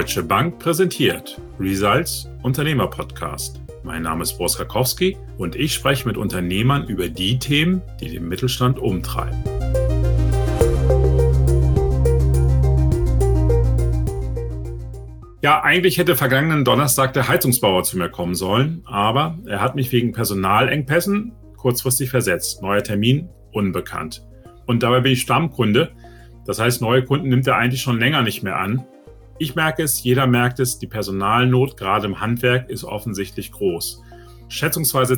Deutsche Bank präsentiert Results Unternehmer Podcast. Mein Name ist Boris Karkowski und ich spreche mit Unternehmern über die Themen, die den Mittelstand umtreiben. Ja, eigentlich hätte vergangenen Donnerstag der Heizungsbauer zu mir kommen sollen, aber er hat mich wegen Personalengpässen kurzfristig versetzt. Neuer Termin unbekannt. Und dabei bin ich Stammkunde. Das heißt, neue Kunden nimmt er eigentlich schon länger nicht mehr an. Ich merke es, jeder merkt es, die Personalnot gerade im Handwerk ist offensichtlich groß. Schätzungsweise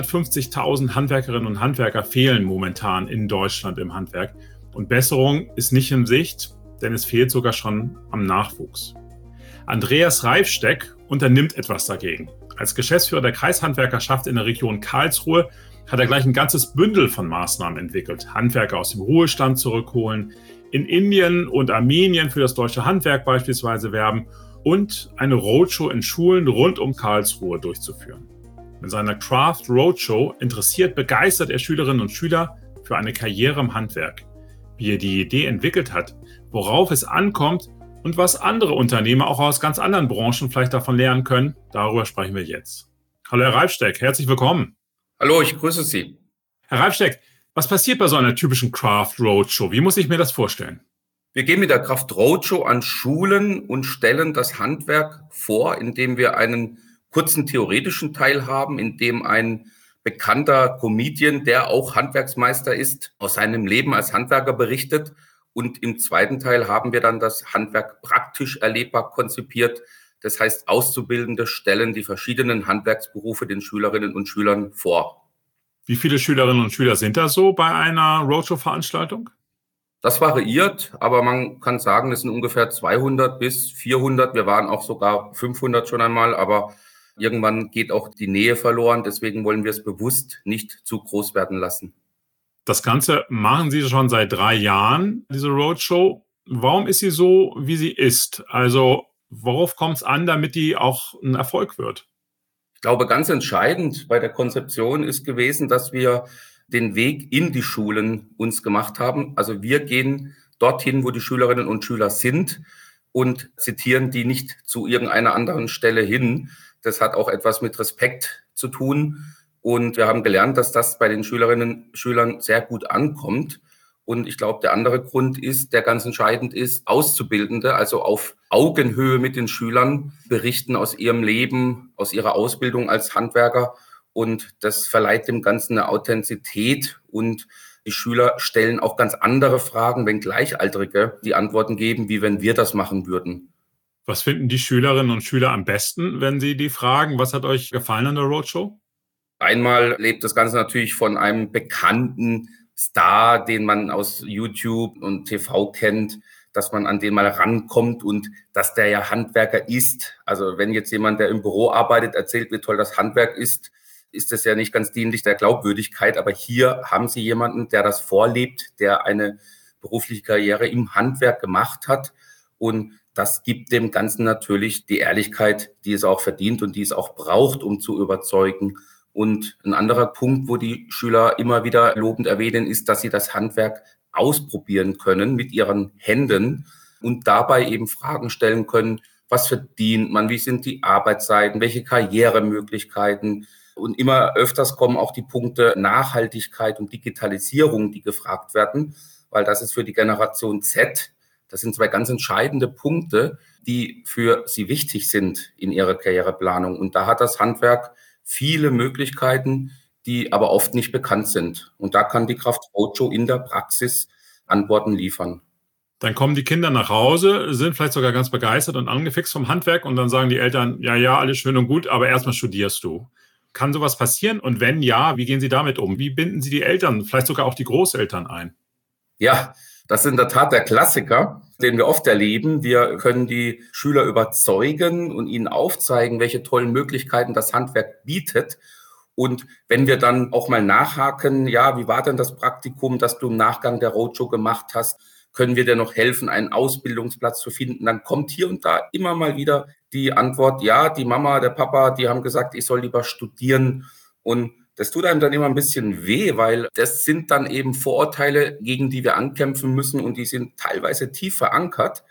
250.000 Handwerkerinnen und Handwerker fehlen momentan in Deutschland im Handwerk. Und Besserung ist nicht in Sicht, denn es fehlt sogar schon am Nachwuchs. Andreas Reifsteck unternimmt etwas dagegen. Als Geschäftsführer der Kreishandwerkerschaft in der Region Karlsruhe hat er gleich ein ganzes Bündel von Maßnahmen entwickelt. Handwerker aus dem Ruhestand zurückholen, in Indien und Armenien für das deutsche Handwerk beispielsweise werben und eine Roadshow in Schulen rund um Karlsruhe durchzuführen. Mit seiner Craft Roadshow begeistert er Schülerinnen und Schüler für eine Karriere im Handwerk. Wie er die Idee entwickelt hat, worauf es ankommt und was andere Unternehmer auch aus ganz anderen Branchen vielleicht davon lernen können, darüber sprechen wir jetzt. Hallo Herr Reifsteck, herzlich willkommen. Hallo, ich grüße Sie. Herr Reifsteck, was passiert bei so einer typischen Craft Roadshow? Wie muss ich mir das vorstellen? Wir gehen mit der Craft Roadshow an Schulen und stellen das Handwerk vor, indem wir einen kurzen theoretischen Teil haben, in dem ein bekannter Comedian, der auch Handwerksmeister ist, aus seinem Leben als Handwerker berichtet. Und im zweiten Teil haben wir dann das Handwerk praktisch erlebbar konzipiert. Das heißt, Auszubildende stellen die verschiedenen Handwerksberufe den Schülerinnen und Schülern vor. Wie viele Schülerinnen und Schüler sind da so bei einer Roadshow-Veranstaltung? Das variiert, aber man kann sagen, es sind ungefähr 200 bis 400. Wir waren auch sogar 500 schon einmal, aber irgendwann geht auch die Nähe verloren. Deswegen wollen wir es bewusst nicht zu groß werden lassen. Das Ganze machen Sie schon seit 3 Jahren, diese Roadshow. Warum ist sie so, wie sie ist? Also, worauf kommt es an, damit die auch ein Erfolg wird? Ich glaube, ganz entscheidend bei der Konzeption ist gewesen, dass wir den Weg in die Schulen uns gemacht haben. Also wir gehen dorthin, wo die Schülerinnen und Schüler sind und zitieren die nicht zu irgendeiner anderen Stelle hin. Das hat auch etwas mit Respekt zu tun. Und wir haben gelernt, dass das bei den Schülerinnen und Schülern sehr gut ankommt. Und ich glaube, der andere Grund ist, der ganz entscheidend ist, Auszubildende, also auf Augenhöhe mit den Schülern, berichten aus ihrem Leben, aus ihrer Ausbildung als Handwerker. Und das verleiht dem Ganzen eine Authentizität. Und die Schüler stellen auch ganz andere Fragen, wenn Gleichaltrige die Antworten geben, wie wenn wir das machen würden. Was finden die Schülerinnen und Schüler am besten, wenn Sie die fragen? Was hat euch gefallen an der Roadshow? Einmal lebt das Ganze natürlich von einem bekannten Star, den man aus YouTube und TV kennt, dass man an den mal rankommt und dass der ja Handwerker ist. Also wenn jetzt jemand, der im Büro arbeitet, erzählt, wie toll das Handwerk ist das ja nicht ganz dienlich der Glaubwürdigkeit. Aber hier haben Sie jemanden, der das vorlebt, der eine berufliche Karriere im Handwerk gemacht hat. Und das gibt dem Ganzen natürlich die Ehrlichkeit, die es auch verdient und die es auch braucht, um zu überzeugen. Und ein anderer Punkt, wo die Schüler immer wieder lobend erwähnen, ist, dass sie das Handwerk ausprobieren können mit ihren Händen und dabei eben Fragen stellen können, was verdient man, wie sind die Arbeitszeiten, welche Karrieremöglichkeiten. Und immer öfters kommen auch die Punkte Nachhaltigkeit und Digitalisierung, die gefragt werden, weil das ist für die Generation Z, das sind 2 ganz entscheidende Punkte, die für sie wichtig sind in ihrer Karriereplanung. Und da hat das Handwerk viele Möglichkeiten, die aber oft nicht bekannt sind. Und da kann die Craft Roadshow in der Praxis Antworten liefern. Dann kommen die Kinder nach Hause, sind vielleicht sogar ganz begeistert und angefixt vom Handwerk und dann sagen die Eltern, ja, alles schön und gut, aber erstmal studierst du. Kann sowas passieren? Und wenn ja, wie gehen Sie damit um? Wie binden Sie die Eltern, vielleicht sogar auch die Großeltern ein? Ja, das ist in der Tat der Klassiker, den wir oft erleben. Wir können die Schüler überzeugen und ihnen aufzeigen, welche tollen Möglichkeiten das Handwerk bietet. Und wenn wir dann auch mal nachhaken, ja, wie war denn das Praktikum, das du im Nachgang der Roadshow gemacht hast? Können wir dir noch helfen, einen Ausbildungsplatz zu finden? Dann kommt hier und da immer mal wieder die Antwort, ja, die Mama, der Papa, die haben gesagt, ich soll lieber studieren. Und das tut einem dann immer ein bisschen weh, weil das sind dann eben Vorurteile, gegen die wir ankämpfen müssen und die sind teilweise tief verankert.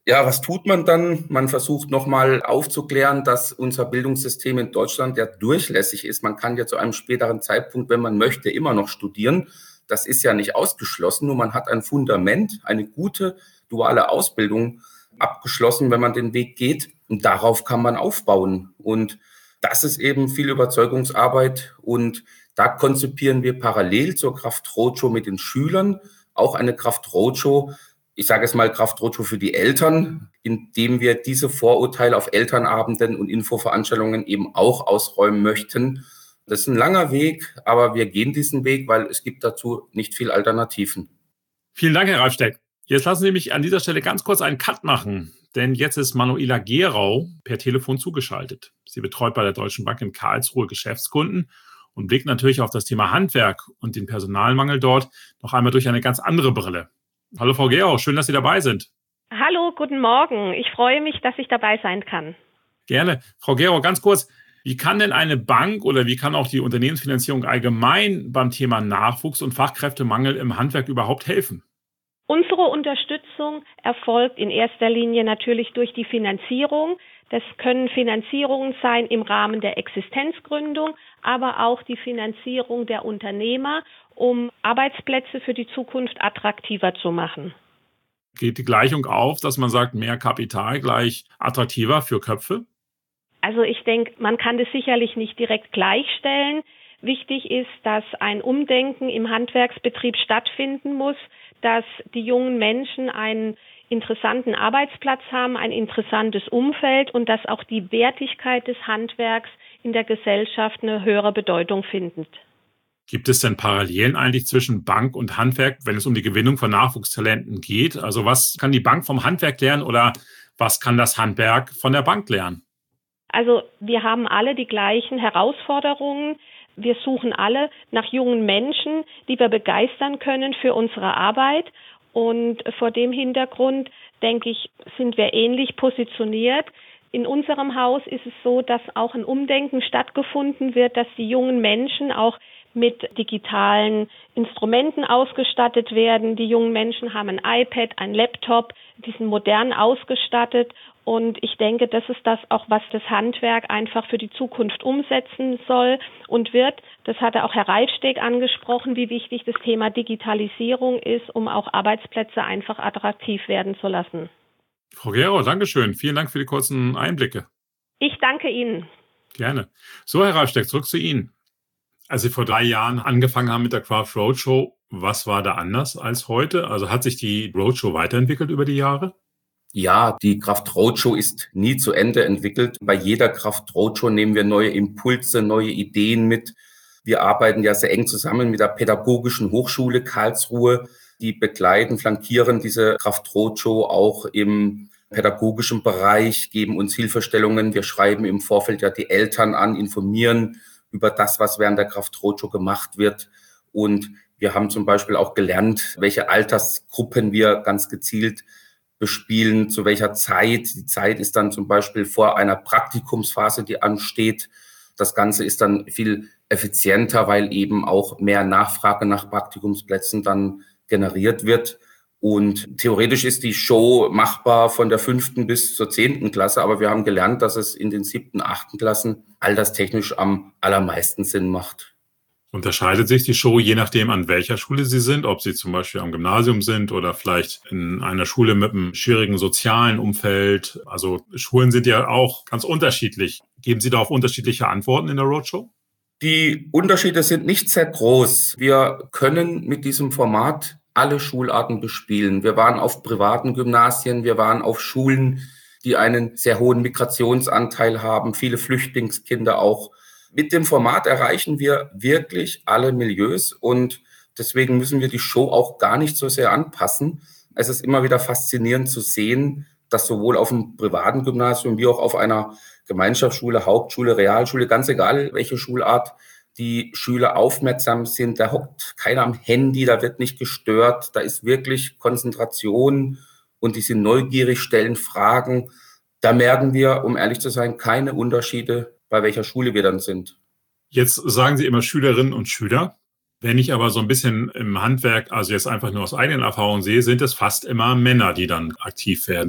Ja, was tut man dann? Man versucht nochmal aufzuklären, dass unser Bildungssystem in Deutschland ja durchlässig ist. Man kann ja zu einem späteren Zeitpunkt, wenn man möchte, immer noch studieren. Das ist ja nicht ausgeschlossen, nur man hat ein Fundament, eine gute duale Ausbildung abgeschlossen, wenn man den Weg geht. Und darauf kann man aufbauen. Und das ist eben viel Überzeugungsarbeit. Und da konzipieren wir parallel zur Kraft-Roadshow mit den Schülern auch eine Kraft-Roadshow. Ich sage es mal Kraft-Roadshow für die Eltern, indem wir diese Vorurteile auf Elternabenden und Infoveranstaltungen eben auch ausräumen möchten. Das ist ein langer Weg, aber wir gehen diesen Weg, weil es gibt dazu nicht viel Alternativen. Vielen Dank, Herr Reifsteck. Jetzt lassen Sie mich an dieser Stelle ganz kurz einen Cut machen, denn jetzt ist Manuela Gerau per Telefon zugeschaltet. Sie betreut bei der Deutschen Bank in Karlsruhe Geschäftskunden und blickt natürlich auf das Thema Handwerk und den Personalmangel dort noch einmal durch eine ganz andere Brille. Hallo Frau Gerau, schön, dass Sie dabei sind. Hallo, guten Morgen. Ich freue mich, dass ich dabei sein kann. Gerne. Frau Gerau, ganz kurz, wie kann denn eine Bank oder wie kann auch die Unternehmensfinanzierung allgemein beim Thema Nachwuchs und Fachkräftemangel im Handwerk überhaupt helfen? Unsere Unterstützung erfolgt in erster Linie natürlich durch die Finanzierung. Das können Finanzierungen sein im Rahmen der Existenzgründung, aber auch die Finanzierung der Unternehmer, um Arbeitsplätze für die Zukunft attraktiver zu machen. Geht die Gleichung auf, dass man sagt, mehr Kapital gleich attraktiver für Köpfe? Also ich denke, man kann das sicherlich nicht direkt gleichstellen. Wichtig ist, dass ein Umdenken im Handwerksbetrieb stattfinden muss, dass die jungen Menschen einen interessanten Arbeitsplatz haben, ein interessantes Umfeld und dass auch die Wertigkeit des Handwerks in der Gesellschaft eine höhere Bedeutung findet. Gibt es denn Parallelen eigentlich zwischen Bank und Handwerk, wenn es um die Gewinnung von Nachwuchstalenten geht? Also was kann die Bank vom Handwerk lernen oder was kann das Handwerk von der Bank lernen? Also wir haben alle die gleichen Herausforderungen. Wir suchen alle nach jungen Menschen, die wir begeistern können für unsere Arbeit. Und vor dem Hintergrund, denke ich, sind wir ähnlich positioniert. In unserem Haus ist es so, dass auch ein Umdenken stattgefunden wird, dass die jungen Menschen auch mit digitalen Instrumenten ausgestattet werden. Die jungen Menschen haben ein iPad, ein Laptop, die sind modern ausgestattet. Und ich denke, das ist das auch, was das Handwerk einfach für die Zukunft umsetzen soll und wird. Das hatte auch Herr Reifsteck angesprochen, wie wichtig das Thema Digitalisierung ist, um auch Arbeitsplätze einfach attraktiv werden zu lassen. Frau Gerau, Dankeschön. Vielen Dank für die kurzen Einblicke. Ich danke Ihnen. Gerne. So, Herr Reifsteck, zurück zu Ihnen. Als Sie vor 3 Jahren angefangen haben mit der Craft Roadshow, was war da anders als heute? Also hat sich die Roadshow weiterentwickelt über die Jahre? Ja, die Kraft Roadshow ist nie zu Ende entwickelt. Bei jeder Kraft Roadshow nehmen wir neue Impulse, neue Ideen mit. Wir arbeiten ja sehr eng zusammen mit der Pädagogischen Hochschule Karlsruhe. Die begleiten, flankieren diese Kraft Roadshow auch im pädagogischen Bereich, geben uns Hilfestellungen. Wir schreiben im Vorfeld ja die Eltern an, informieren über das, was während der Kraft Roadshow gemacht wird. Und wir haben zum Beispiel auch gelernt, welche Altersgruppen wir ganz gezielt bespielen, zu welcher Zeit. Die Zeit ist dann zum Beispiel vor einer Praktikumsphase, die ansteht. Das Ganze ist dann viel effizienter, weil eben auch mehr Nachfrage nach Praktikumsplätzen dann generiert wird. Und theoretisch ist die Show machbar von der 5. bis zur 10. Klasse, aber wir haben gelernt, dass es in den 7., 8. Klassen alterstechnisch am allermeisten Sinn macht. Unterscheidet sich die Show je nachdem, an welcher Schule Sie sind, ob Sie zum Beispiel am Gymnasium sind oder vielleicht in einer Schule mit einem schwierigen sozialen Umfeld? Also Schulen sind ja auch ganz unterschiedlich. Geben Sie da auf unterschiedliche Antworten in der Roadshow? Die Unterschiede sind nicht sehr groß. Wir können mit diesem Format alle Schularten bespielen. Wir waren auf privaten Gymnasien, wir waren auf Schulen, die einen sehr hohen Migrationsanteil haben, viele Flüchtlingskinder auch. Mit dem Format erreichen wir wirklich alle Milieus und deswegen müssen wir die Show auch gar nicht so sehr anpassen. Es ist immer wieder faszinierend zu sehen, dass sowohl auf dem privaten Gymnasium wie auch auf einer Gemeinschaftsschule, Hauptschule, Realschule, ganz egal welche Schulart, die Schüler aufmerksam sind. Da hockt keiner am Handy, da wird nicht gestört, da ist wirklich Konzentration und die sind neugierig, stellen Fragen. Da merken wir, um ehrlich zu sein, keine Unterschiede, bei welcher Schule wir dann sind. Jetzt sagen Sie immer Schülerinnen und Schüler. Wenn ich aber so ein bisschen im Handwerk, also jetzt einfach nur aus eigenen Erfahrungen sehe, sind es fast immer Männer, die dann aktiv werden.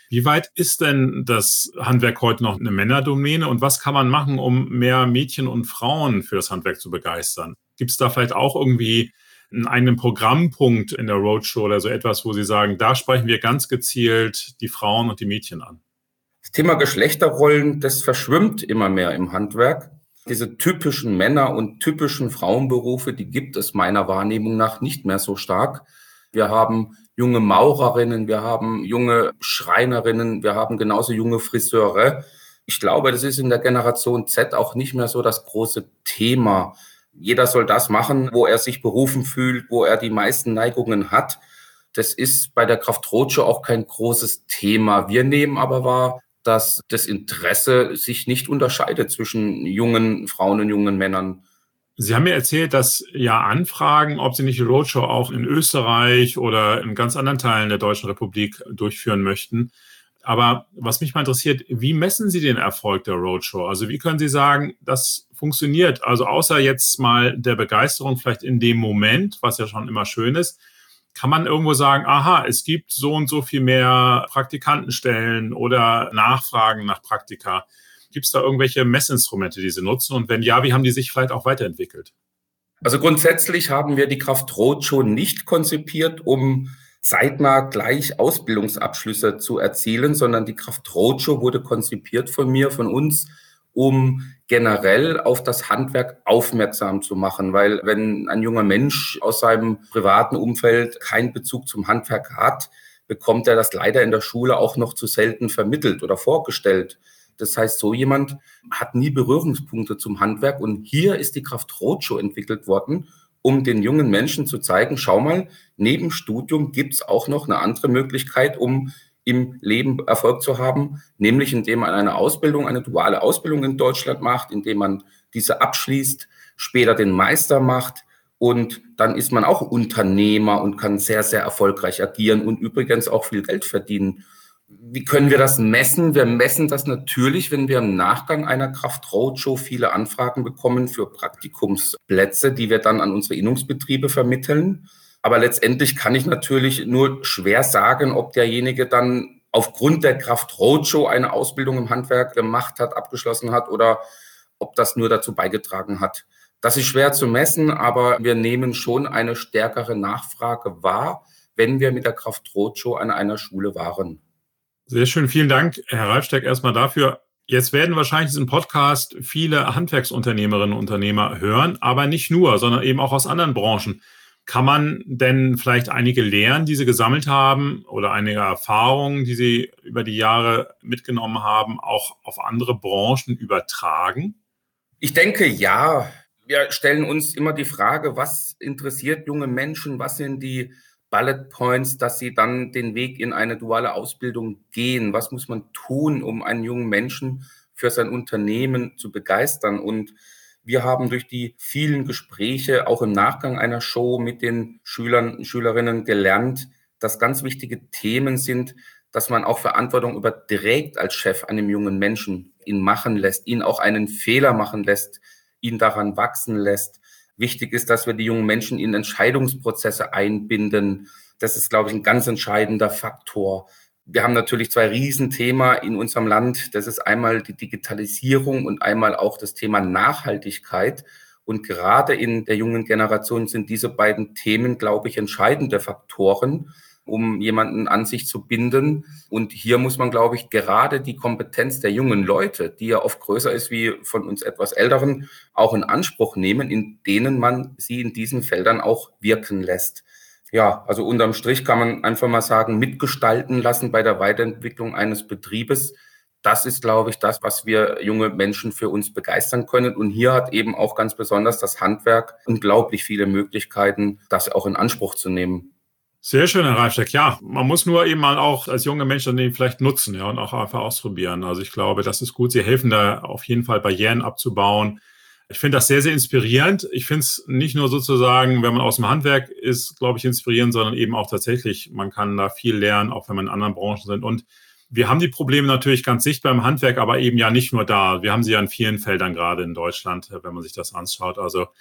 Wie weit ist denn das Handwerk heute noch eine Männerdomäne und was kann man machen, um mehr Mädchen und Frauen für das Handwerk zu begeistern? Gibt es da vielleicht auch irgendwie einen Programmpunkt in der Roadshow oder so etwas, wo Sie sagen, da sprechen wir ganz gezielt die Frauen und die Mädchen an? Das Thema Geschlechterrollen, das verschwimmt immer mehr im Handwerk. Diese typischen Männer- und typischen Frauenberufe, die gibt es meiner Wahrnehmung nach nicht mehr so stark. Wir haben junge Maurerinnen, wir haben junge Schreinerinnen, wir haben genauso junge Friseure. Ich glaube, das ist in der Generation Z auch nicht mehr so das große Thema. Jeder soll das machen, wo er sich berufen fühlt, wo er die meisten Neigungen hat. Das ist bei der Kraft Roadshow auch kein großes Thema. Wir nehmen aber wahr, dass das Interesse sich nicht unterscheidet zwischen jungen Frauen und jungen Männern. Sie haben mir erzählt, dass ja Anfragen, ob Sie nicht die Roadshow auch in Österreich oder in ganz anderen Teilen der Deutschen Republik durchführen möchten. Aber was mich mal interessiert, wie messen Sie den Erfolg der Roadshow? Also wie können Sie sagen, das funktioniert? Also außer jetzt mal der Begeisterung vielleicht in dem Moment, was ja schon immer schön ist, kann man irgendwo sagen, aha, es gibt so und so viel mehr Praktikantenstellen oder Nachfragen nach Praktika. Gibt es da irgendwelche Messinstrumente, die Sie nutzen? Und wenn ja, wie haben die sich vielleicht auch weiterentwickelt? Also grundsätzlich haben wir die Kraft Roadshow nicht konzipiert, um zeitnah gleich Ausbildungsabschlüsse zu erzielen, sondern die Kraft Roadshow wurde konzipiert von uns, um generell auf das Handwerk aufmerksam zu machen. Weil wenn ein junger Mensch aus seinem privaten Umfeld keinen Bezug zum Handwerk hat, bekommt er das leider in der Schule auch noch zu selten vermittelt oder vorgestellt. Das heißt, so jemand hat nie Berührungspunkte zum Handwerk. Und hier ist die Kraft Roadshow entwickelt worden, um den jungen Menschen zu zeigen, schau mal, neben Studium gibt es auch noch eine andere Möglichkeit, um im Leben Erfolg zu haben, nämlich indem man eine duale Ausbildung in Deutschland macht, indem man diese abschließt, später den Meister macht und dann ist man auch Unternehmer und kann sehr, sehr erfolgreich agieren und übrigens auch viel Geld verdienen. Wie können wir das messen? Wir messen das natürlich, wenn wir im Nachgang einer Kraft Roadshow viele Anfragen bekommen für Praktikumsplätze, die wir dann an unsere Innungsbetriebe vermitteln. Aber letztendlich kann ich natürlich nur schwer sagen, ob derjenige dann aufgrund der Kraft Roadshow eine Ausbildung im Handwerk gemacht hat, abgeschlossen hat oder ob das nur dazu beigetragen hat. Das ist schwer zu messen, aber wir nehmen schon eine stärkere Nachfrage wahr, wenn wir mit der Kraft Roadshow an einer Schule waren. Sehr schön, vielen Dank, Herr Reifsteck, erstmal dafür. Jetzt werden wahrscheinlich diesen Podcast viele Handwerksunternehmerinnen und Unternehmer hören, aber nicht nur, sondern eben auch aus anderen Branchen. Kann man denn vielleicht einige Lehren, die Sie gesammelt haben oder einige Erfahrungen, die Sie über die Jahre mitgenommen haben, auch auf andere Branchen übertragen? Ich denke, ja. Wir stellen uns immer die Frage, was interessiert junge Menschen, was sind die Bullet Points, dass sie dann den Weg in eine duale Ausbildung gehen? Was muss man tun, um einen jungen Menschen für sein Unternehmen zu begeistern? Und wir haben durch die vielen Gespräche auch im Nachgang einer Show mit den Schülern und Schülerinnen gelernt, dass ganz wichtige Themen sind, dass man auch Verantwortung überträgt als Chef einem jungen Menschen, ihn machen lässt, ihn auch einen Fehler machen lässt, ihn daran wachsen lässt. Wichtig ist, dass wir die jungen Menschen in Entscheidungsprozesse einbinden. Das ist, glaube ich, ein ganz entscheidender Faktor. Wir haben natürlich zwei Riesenthema in unserem Land. Das ist einmal die Digitalisierung und einmal auch das Thema Nachhaltigkeit. Und gerade in der jungen Generation sind diese beiden Themen, glaube ich, entscheidende Faktoren, um jemanden an sich zu binden. Und hier muss man, glaube ich, gerade die Kompetenz der jungen Leute, die ja oft größer ist wie von uns etwas Älteren, auch in Anspruch nehmen, in denen man sie in diesen Feldern auch wirken lässt. Ja, also unterm Strich kann man einfach mal sagen, mitgestalten lassen bei der Weiterentwicklung eines Betriebes. Das ist, glaube ich, das, was wir junge Menschen für uns begeistern können. Und hier hat eben auch ganz besonders das Handwerk unglaublich viele Möglichkeiten, das auch in Anspruch zu nehmen. Sehr schön, Herr Reifsteck. Ja, man muss nur eben mal auch als junger Mensch dann eben vielleicht nutzen, ja, und auch einfach ausprobieren. Also ich glaube, das ist gut. Sie helfen da auf jeden Fall Barrieren abzubauen. Ich finde das sehr, sehr inspirierend. Ich finde es nicht nur sozusagen, wenn man aus dem Handwerk ist, glaube ich, inspirierend, sondern eben auch tatsächlich, man kann da viel lernen, auch wenn man in anderen Branchen sind. Und wir haben die Probleme natürlich ganz sichtbar im Handwerk, aber eben ja nicht nur da. Wir haben sie ja in vielen Feldern gerade in Deutschland, wenn man sich das anschaut. Also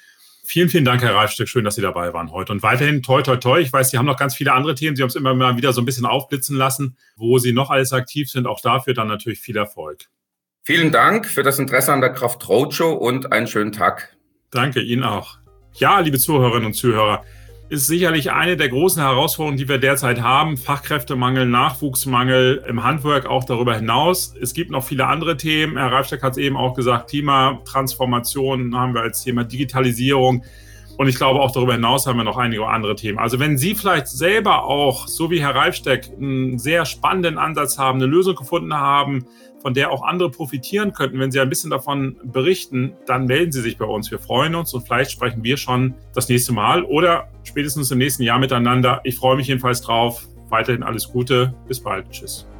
Vielen, vielen Dank, Herr Reifsteck. Schön, dass Sie dabei waren heute. Und weiterhin toi, toi, toi. Ich weiß, Sie haben noch ganz viele andere Themen. Sie haben es immer mal wieder so ein bisschen aufblitzen lassen, wo Sie noch alles aktiv sind. Auch dafür dann natürlich viel Erfolg. Vielen Dank für das Interesse an der Kraft Roadshow und einen schönen Tag. Danke, Ihnen auch. Ja, liebe Zuhörerinnen und Zuhörer, ist sicherlich eine der großen Herausforderungen, die wir derzeit haben. Fachkräftemangel, Nachwuchsmangel im Handwerk, auch darüber hinaus. Es gibt noch viele andere Themen. Herr Reifsteck hat es eben auch gesagt, Klimatransformation haben wir als Thema, Digitalisierung. Und ich glaube, auch darüber hinaus haben wir noch einige andere Themen. Also wenn Sie vielleicht selber auch, so wie Herr Reifsteck, einen sehr spannenden Ansatz haben, eine Lösung gefunden haben, von der auch andere profitieren könnten, wenn Sie ein bisschen davon berichten, dann melden Sie sich bei uns. Wir freuen uns und vielleicht sprechen wir schon das nächste Mal oder spätestens im nächsten Jahr miteinander. Ich freue mich jedenfalls drauf. Weiterhin alles Gute. Bis bald. Tschüss.